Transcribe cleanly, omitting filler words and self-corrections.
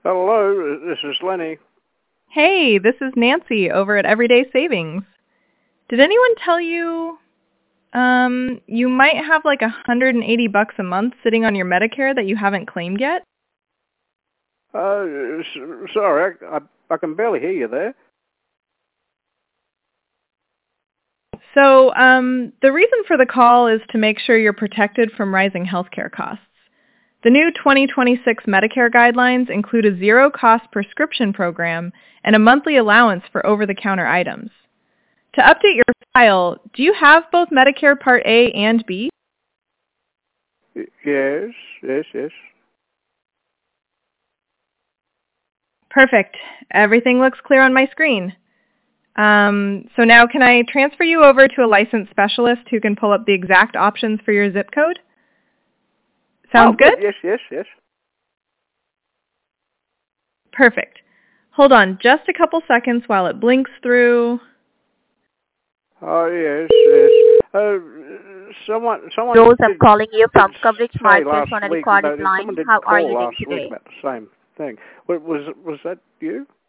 Hello, this is Lenny. Hey, this is Nancy over at Everyday Savings. Did anyone tell you you might have like $180 a month sitting on your Medicare that you haven't claimed yet? Sorry, I can barely hear you there. So, the reason for the call is to make sure you're protected from rising healthcare costs. The new 2026 Medicare guidelines include a zero-cost prescription program and a monthly allowance for over-the-counter items. To update your file, do you have both Medicare Part A and B? Yes. Perfect. Everything looks clear on my screen. So now can I transfer you over to a licensed specialist who can pull up the exact options for your zip code? Sounds good? Yes. Perfect. Hold on just a couple seconds while it blinks through. Oh, yes. Someone Rose, I'm calling you from did Coverage say Markets last on a week, recorded line. someone did How are call you doing last week today? about the same thing. Was that you?